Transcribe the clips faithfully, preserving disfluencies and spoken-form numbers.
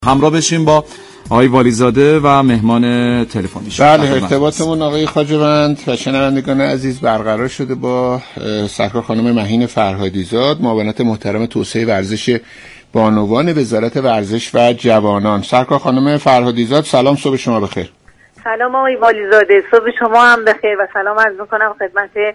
همراه بشیم با آقای والیزاده و مهمان تلفنیش. بله، ارتباطمون آقای خواجه‌وند و شنوندگان عزیز برقرار شده با سرکار خانم مهین فرهادیزاد، معاونت محترم توسعه ورزش بانوان وزارت ورزش و جوانان. سرکار خانم فرهادیزاد، سلام، صبح شما بخیر. سلام آقای والیزاده، صبح شما هم بخیر و سلام عرض می‌کنم خدمت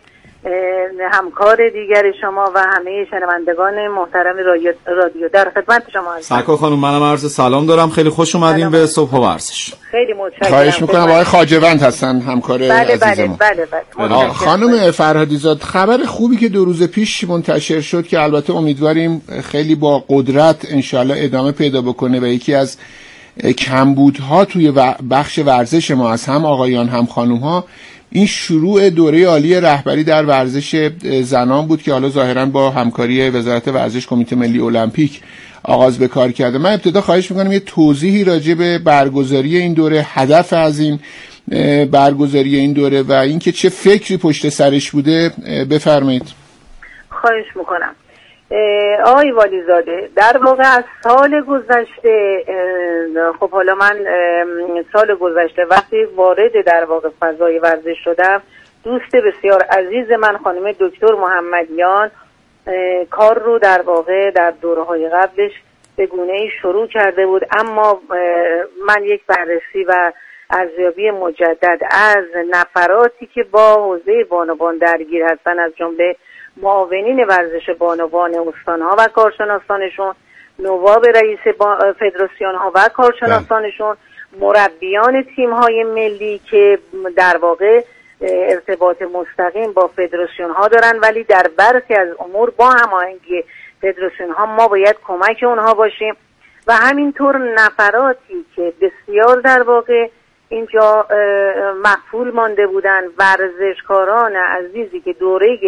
همکار دیگر شما و همه شنوندگان محترم رادیو. در خدمت شما هستم. سرکار خانم، منم عرض سلام دارم. خیلی خوش اومدین به صبح ورزش. خیلی متشکرم. خواهش میکنم. آقای خواجه‌وند هستن همکار بله عزیز بله ما. بله بله بله. خانم فرهادیزاد، خبر خوبی که دو روز پیش منتشر شد که البته امیدواریم خیلی با قدرت انشالله ادامه پیدا بکنه و یکی از کمبودها توی بخش ورزش ما از هم آقایان هم خانوم‌ها این شروع دوره عالی رهبری در ورزش زنان بود که حالا ظاهراً با همکاری وزارت ورزش کمیته ملی المپیک آغاز به کار کرده. من ابتدا خواهش میکنم یه توضیحی راجع به برگزاری این دوره، هدف از این برگزاری این دوره و اینکه چه فکری پشت سرش بوده بفرمایید. خواهش میکنم. آقای والیزاده، در واقع از سال گذشته، خب حالا من سال گذشته وقتی وارد در واقع فضای ورزش شدم، دوست بسیار عزیز من خانم دکتر محمدیان کار رو در واقع در دوره‌های قبلش به گونه‌ای شروع کرده بود، اما من یک بررسی و ارزیابی مجدد از نفراتی که با حوزه بانوان درگیر هستن، از جمله معاونین ورزش بانوان استان‌ها و کارشناسانشون، نواب رئیس فدراسیون‌ها و کارشناسانشون، مربیان تیم‌های ملی که در واقع ارتباط مستقیم با فدراسیون‌ها دارن، ولی در برخی از امور با هماهنگی فدراسیون‌ها ما باید کمک اونها باشیم، و همینطور نفراتی که بسیار در واقع اینجا مغفول مانده بودن، ورزشکاران عزیزی که دوره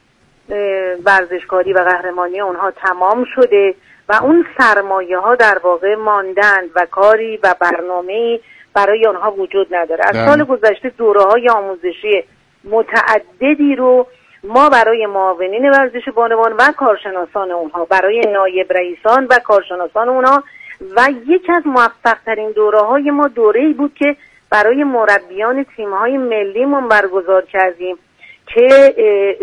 ورزشکاری و قهرمانی اونها تمام شده و اون سرمایه ها در واقع ماندند و کاری و برنامه‌ای برای آنها وجود نداره. از سال گذشته دوره های آموزشی متعددی رو ما برای معاونین ورزش بانوان و کارشناسان اونها، برای نایب رئیسان و کارشناسان اونها، و یکی از موفق ترین دوره های ما دوره‌ای بود که برای مربیان تیم های ملیمون برگزار کردیم که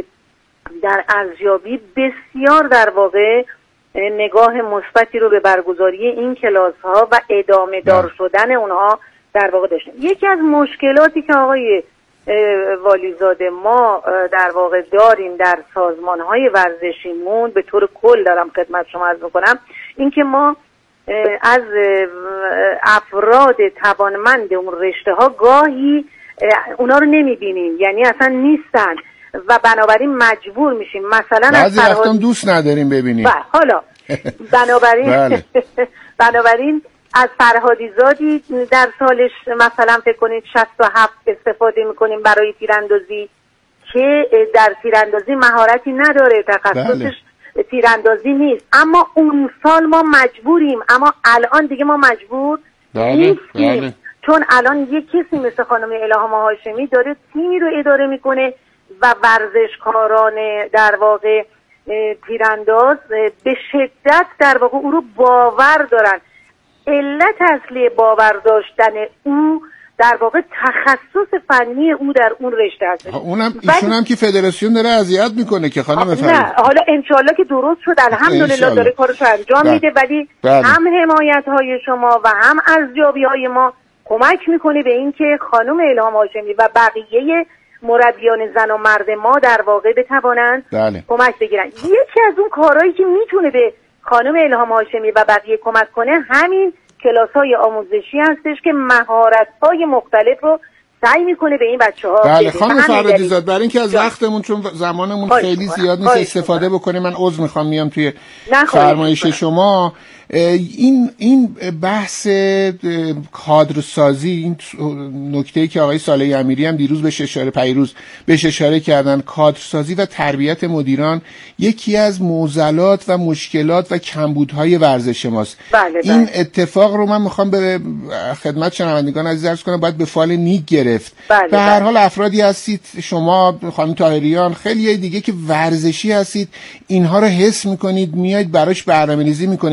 در ارزیابی بسیار در واقع نگاه مثبتی رو به برگزاری این کلاس ها و ادامه دار شدن اونها در واقع داشتیم. یکی از مشکلاتی که آقای والیزاده ما در واقع داریم در سازمان های ورزشیمون به طور کل، دارم خدمت شما عرض میکنم، این که ما از افراد توانمند اون رشته ها گاهی اونا رو نمیبینیم، یعنی اصلا نیستن و بنابراین مجبور میشیم مثلا بعضی وقتا دوست نداریم ببینیم. حالا بنابراین بنابراین از فرهادیزادی در سالش مثلا فکر کنید شصت و هفت استفاده میکنیم برای تیراندازی که در تیراندازی مهارتی نداره، تخصصش بله. تیراندازی نیست، اما اون سال ما مجبوریم، اما الان دیگه ما مجبور بله. نیستیم بله. چون الان یک کسی مثل خانم الهام هاشمی داره تیمی رو اداره میکنه و ورزشکاران در واقع تیرانداز به شدت در واقع او رو باور دارن. علت اصلی باور داشتن او در واقع تخصص فنی او در اون رشته هست. اونم ایشون هم که فدراسیون داره اذیت میکنه که خانم فرید. نه حالا انشالله که درست شد، الحمدلله داره کارش انجام بله. میده، ولی بله. هم حمایت های شما و هم ارزیابی های ما کمک میکنه به این که خانم الهام هاشمی و بقیه مربیان زن و مرد ما در واقع بتوانند بله. کمک بگیرن. یکی از اون کارهایی که میتونه به خانم الهام هاشمی و بقیه کمک کنه همین کلاس‌های آموزشی هستش که مهارت‌های مختلف رو سعی میکنه به این بچه‌ها بده. بله خانم فرهادیزاد، برای اینکه از وقتمون چون زمانمون خیلی زیاد نیست استفاده بکنیم، من عذر میخوام میام توی فرمایش شما. این این بحث کادرسازی، این نکته‌ای که آقای صالحی امیری هم دیروز بهش اشاره پیروز بهش اشاره کردن، کادرسازی و تربیت مدیران یکی از معضلات و مشکلات و کمبودهای ورزش ماست. بله بله. این اتفاق رو من میخوام به خدمت شنوندگان عزیز عرض کنم، باید به فال نیک گرفت. بله به هر بله. حال افرادی هستید شما خانم طاهریان، خیلی دیگه که ورزشی هستید، اینها رو حس میکنید، میاید براش برنامه‌ریزی میکنید، این خیلی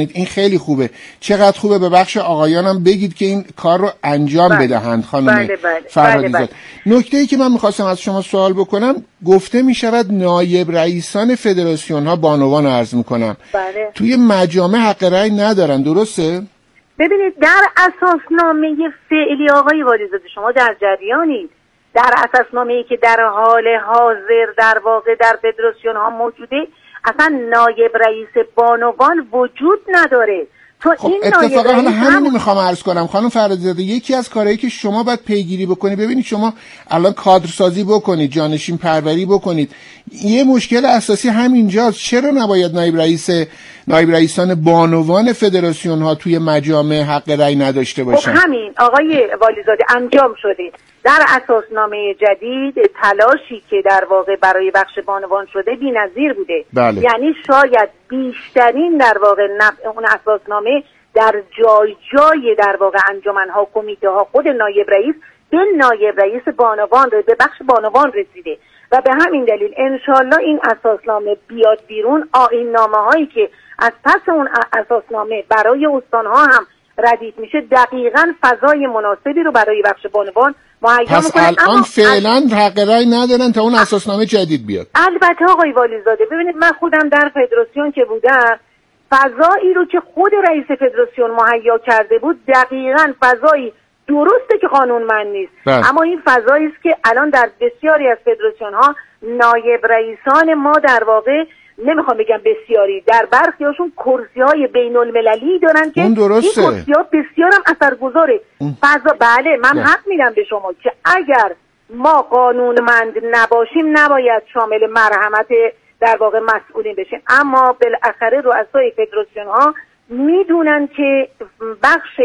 خیلی خوبه. چقدر خوبه به بخش آقایانم بگید که این کار رو انجام بله. بدهند خانم بله بله. فرهادی بله زاده. نکته‌ای که من می‌خواستم از شما سوال بکنم، گفته می‌شود نایب رئیسان فدراسیون‌ها بانوان عرض می‌کنم بله. توی مجامع حق رأی ندارن، درسته؟ ببینید در اساسنامه فعلی آقای والیزاده شما در جریانید، در اساسنامه‌ای که در حال حاضر در واقع در فدراسیون ها موجوده اصلا نایب رئیس بانوان وجود نداره. تو خب این اتفاقا حالا همین هم... میخوام عرض کنم خانم فرهادی زاده، یکی از کارهایی که شما باید پیگیری بکنید، ببینید شما الان کادرسازی بکنید، جانشین پروری بکنید، یه مشکل اساسی همینجاست. چرا نباید نایب رئیس نایب رئیسان بانوان فدراسیون ها توی مجامع حق رأی نداشته باشن؟ خب همین آقای والیزاده انجام شده در اساسنامه جدید. تلاشی که در واقع برای بخش بانوان شده بی‌نظیر بوده. بله. یعنی شاید بیشترین در واقع نفع اون اساسنامه در جای جای در واقع انجمن‌ها، کمیته‌ها، خود نایب رئیس به نایب رئیس بانوان به بخش بانوان رسیده و به همین دلیل انشالله این اساسنامه بیاد بیرون. آیین نامه‌هایی که از پس اون اساسنامه برای استان‌ها هم ردیف میشه دقیقاً فضای مناسبی رو برای بخش بانوان مهیا میکنه. پس الان فعلا حق رأی ندارن تا اون اساسنامه جدید بیاد. البته آقای والیزاده ببینید من خودم در فدراسیون که بودم فضایی رو که خود رئیس فدراسیون مهیا کرده بود دقیقاً فضایی درسته که قانونمند نیست. بله. اما این فضایی است که الان در بسیاری از فدراسیون ها نایب رئیسان ما در واقع نمیخوام بگم بسیاری، در برخی هاشون کرسی های بین المللی دارن که این کرسی ها بسیار هم اثرگذاره. فضا بله من حق میدم به شما که اگر ما قانونمند نباشیم نباید شامل مرحمت در واقع مسئولین بشیم، اما بالاخره رؤسای فدراسیون ها میدونن که بخش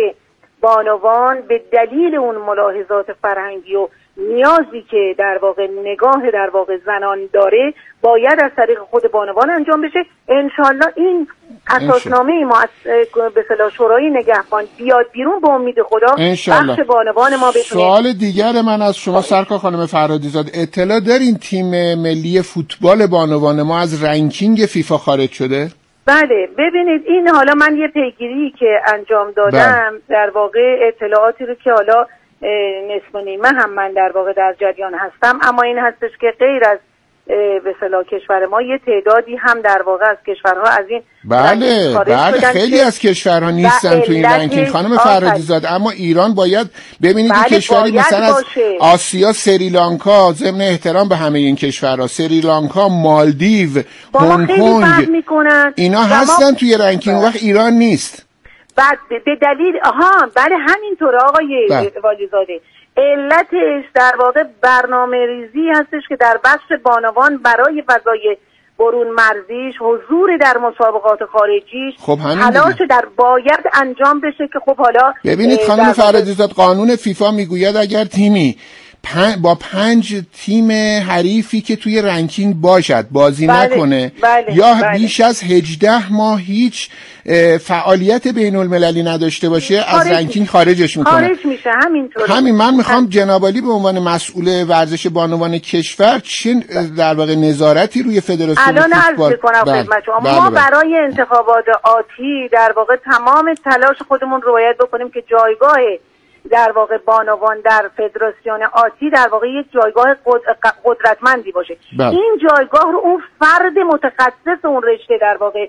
بانوان به دلیل اون ملاحظات فرهنگی و نیازی که در واقع نگاه در واقع زنان داره باید از طریق خود بانوان انجام بشه. انشالله این اساسنامه ما به اصطلاح شورای نگهبان بیاد بیرون به امید خدا بخش بانوان ما بتونه. سوال دیگر من از شما سرکار خانم فرهادی زاده، اطلاع دارین تیم ملی فوتبال بانوان ما از رنکینگ فیفا خارج شده؟ بله ببینید این حالا من یه پیگیری که انجام دادم بله. در واقع اطلاعاتی رو که حالا نصف و نیمه هم من در واقع در جریان هستم، اما این هستش که غیر از به اصطلاح کشور ما یه تعدادی هم در واقع از کشورها از این بله بله خیلی از کشورها نیستن تو این رنکینگ خانم فرهادی زاده، اما ایران باید ببینید بله این کشوری مثلا از آسیا سریلانکا، ضمن احترام به همه این کشورها، سریلانکا، مالدیو، هنگ کنگ اینا هستن توی رنکینگ، وقت ایران نیست. بعد به دلیل آها بله همینطور آقای والیزاده، علتش در واقع برنامه ریزی هستش که در بخش بانوان برای فضای برون مرزیش، حضور در مسابقات خارجیش، خب تلاش در باید انجام بشه که خب حالا ببینید خانم فرهادی زاده قانون فیفا میگوید اگر تیمی پن... با پنج تیم حریفی که توی رنکینگ باشد بازی بله، نکنه بله، یا بله. بیش از هجده ماه هیچ فعالیت بین المللی نداشته باشه از رنکینگ خارجش میکنه. خارج میشه همینطوره. همین من میخوام جناب عالی به عنوان مسئول ورزش بانوان کشور چه در واقع نظارتی روی فدراسیون الان عرض میکنم خدمت شما. ما بله. برای انتخابات آتی در واقع تمام تلاش خودمون رو باید بکنیم که جایگاه در واقع بانوان در فدراسیون آتی در واقع یک جایگاه قدرتمندی باشه. بله. این جایگاه رو اون فرد متخصص اون رشته در واقع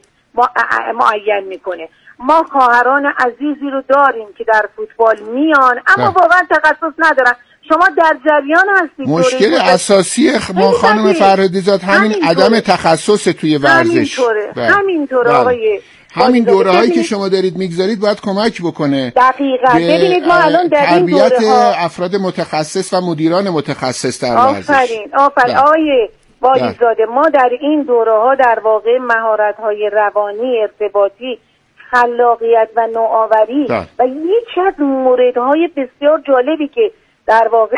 معین میکنه. ما خواهران عزیزی رو داریم که در فوتبال میان اما بله. واقعا تخصص ندارن. شما در جریان هستید. مشکل اساسی ما خانم فرهادی زاده همین عدم تخصص توی ورزش. همینطوره. بله. همینطوره بله. آقای همین دوره هایی که شما دارید میگذارید باید کمک بکنه. دقیقاً. ببینید ما الان در این دوره ها افراد متخصص و مدیران متخصص در ورزش. آفرین آفرین آقای والیزاده، ما در این دوره ها در واقع مهارت های روانی، ارتباطی، خلاقیت و نوآوری ده. و یکی از موردهای بسیار جالبی که در واقع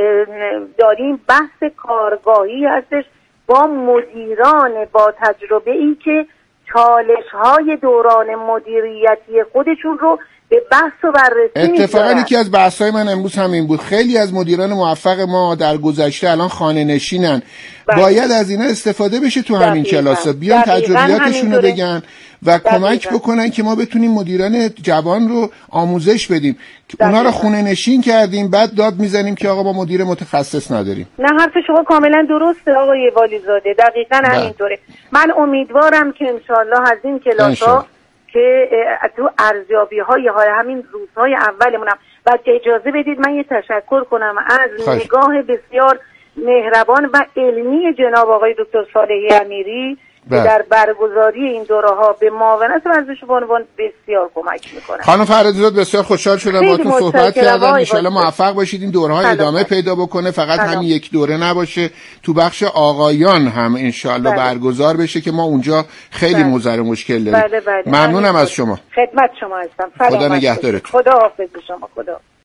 داریم بحث کارگاهی هستش با مدیران با تجربه ای که چالش های دوران مدیریتی خودشون رو به بحث و بررسی اتفاقا یکی از بحث‌های من امروز همین بود. خیلی از مدیران موفق ما در گذشته الان خانه نشینن. بله. باید از اینا استفاده بشه تو همین کلاس‌ها، بیان تجربیاتشون رو بگن و دقیقا. کمک بکنن که ما بتونیم مدیران جوان رو آموزش بدیم. دقیقا. اونا رو خونه نشین کردیم، بعد داد میزنیم که آقا ما مدیر متخصص نداریم. نه، حرف شما کاملا درسته آقای والیزاده، دقیقاً همینطوره. من امیدوارم که انشالله از این کلاس‌ها که تو ارزیابی‌های همین روزهای اولمونم و اجازه بدید من یه تشکر کنم از خواهش. نگاه بسیار مهربان و علمی جناب آقای دکتر صالحی امیری که در برگزاری این دوره‌ها به معاونت ورزش بانوان بسیار کمک میکنه. خانم فرزاد بسیار خوشحال شدم باهاتون صحبت کردم. ان شاءالله موفق باشید این دوره‌ها ادامه پیدا بکنه، فقط همین یک دوره نباشه، تو بخش آقایان هم ان شاءالله برگزار بشه که ما اونجا خیلی موزر مشکل داریم. بله بله. ممنونم از شما. خدمت شما هستم. خدا نگهدارتون. خدا حافظ شما. خدا